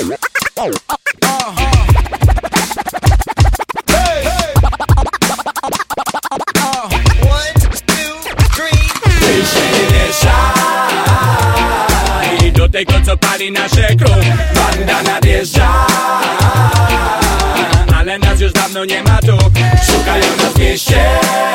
Ty się nie mieszaj do tego, co pali nasze klub. Banda nadjeżdża, ale nas już dawno nie ma tu. Szukają nas w mieście,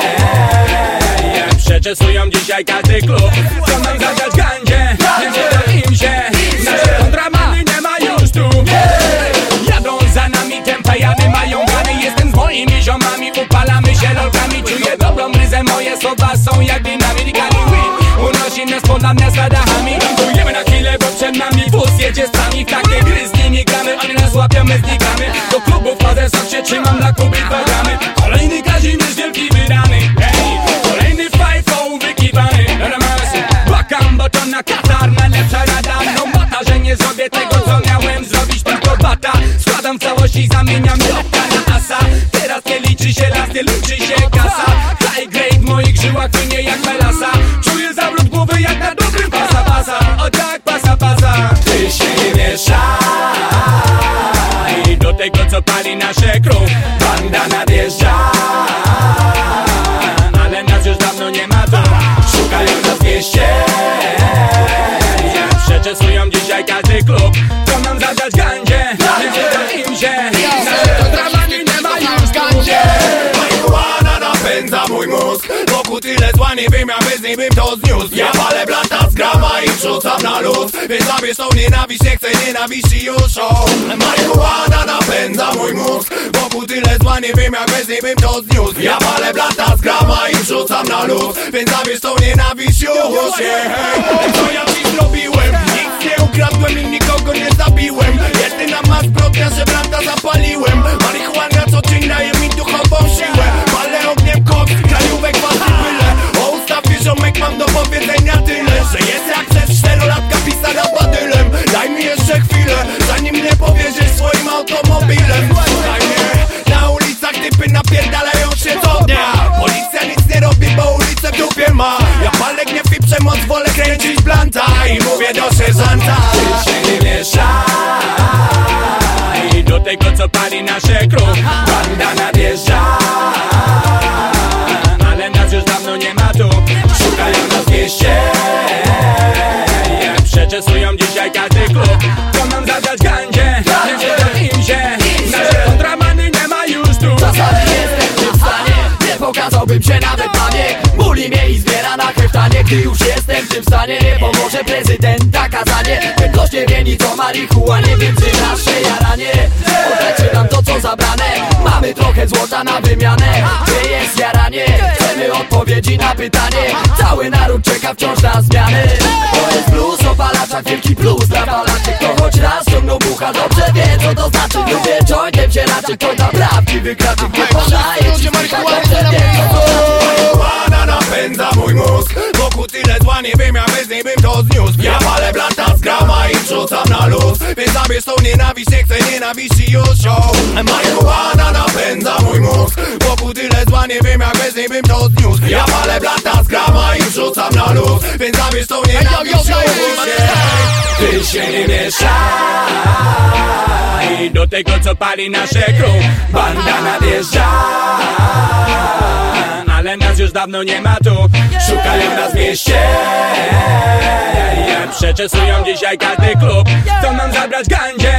przeczesują dzisiaj każdy klub. Chcą nam zagrać gandzie, nie to im się. Nasze kontramany nie ma już tu. Jadą za nami, tempejady mają gany. Jestem z moimi ziomami, upalamy się lolkami. Czuję dobrą ryzę, moje słowa są jak dynamit. Unosi nas ponad miasta dachami. Gangujemy na chwilę, bo przed nami wóz jedzie z nami. W takie gry z nimi gramy, oni nas łapią, my znikamy. Do klubu wchodzę, sam się trzymam dla Kuby 2 gramy. Kolejny Kazimierz wielki wydany, hey. Kolejny fajfą wykiwany. Płakam, bo to na Katar najlepsza rada. No mata, że nie zrobię tego, co miałem zrobić, tylko bata. Składam w całości i zamieniam jopka na asa. Teraz nie liczy się las, nie liczy się kasa. High grade w moich żyłach płynie jak melasa. Czuję zawrót głowy jak na dobrym pasa. O tak, pasa. Ty się nie mieszaj do tego, co pali nasze klub. Banda nadjeżdża, ale nas już dawno nie ma tu. Szukają nas w mieście, przeczesują dzisiaj każdy klub. Chcą nam zagrać gandzie, nie to im się. Nasze kontramany nie ma już gandzie. Marihuana napędza mój mózg. Wokół tyle zła, nie wiem jak bez niej bym to zniósł. Ja palę blanta z grama i wrzucam na luz. Więc zabierz tą nienawiść, nie chcę nienawiści już. Marihuana napędza mój mózg. Wokół tyle zła, nie wiem jak bez niej bym to zniósł. Ja palę blanta z grama i wrzucam na luz. Więc zabierz tą nienawiść już. Co ja ci zrobiłem? Nic nie ukradłem i nikogo nie zabiłem. Jedyna ma zbrodnia, że blanta zapaliłem. Marihuana co dzień daje mi duchową siłę. Palę ogniem koks, krajówek was i byle. O ustawie ziomek mam do powiedzenia tyle, że jest jak chcesz 4-latka pisana badylem. Daj mi jeszcze chwilę, zanim nie powierzysz swoim automobilem. Słuchaj mnie, na ulicach typy napierdalają się co dnia. Policja nic nie robi, bo ulicę w dupie ma. Ja palę gniew i przemoc, wolę kręcić blanta i mówię do sierżanta. Ty się nie mieszaj do tego, co pali nasze klub. Banda nadjeżdża, ale nas już dawno nie ma tu. Szukają nas w mieście, przeczesują dzisiaj każdy klub. Chcą nam zagrać gandzie, nie to im się. Nasze kontramany nie ma już tu. Czasami jestem w tym stanie, nie pokazałbym się nawet mamie. Muli mnie i zbiera na heftanie. Gdy już jestem w tym stanie, nie pomoże prezydenta kazanie. Ten gość nie wie nic o marihuanie, wiem, czy nasze jaranie oddajcie nam to, co zabrane. Mamy trochę złota na wymianę. Gdzie jest jaranie? Chcemy odpowiedzi na pytanie. Cały naród czeka wciąż na zmiany. To jest plus o palaczach, wielki plus dla palaczy. Kto choć raz ciągnął bucha, dobrze wie, co to znaczy. Lubię jointem się raczej, to na prawdziwy kraczyk. Nie podaje ci kilka, dobrze wie, co to znaczy. Marihuana napędza mój mózg. Wokół tyle zła, nie wiem jak bez niej bym to zniósł. Ja palę blanta z grama i wrzucam na luz. Więc zabierz tą nienawiść, nie chcę nienawiści już. Marihuana napędza mój mózg. Wokół tyle zła, nie wiem jak bez niej bym to zniósł. Ja palę blanta z grama i wrzucam na luz. Więc zabierz tą nienawiść już. Ty się nie mieszaj do tego, co pali nasze klub. Banda nadjeżdża, ale nas już dawno nie ma tu. Szukają nas w mieście, przeczesują dzisiaj każdy klub. Chcą nam zabrać gandzie,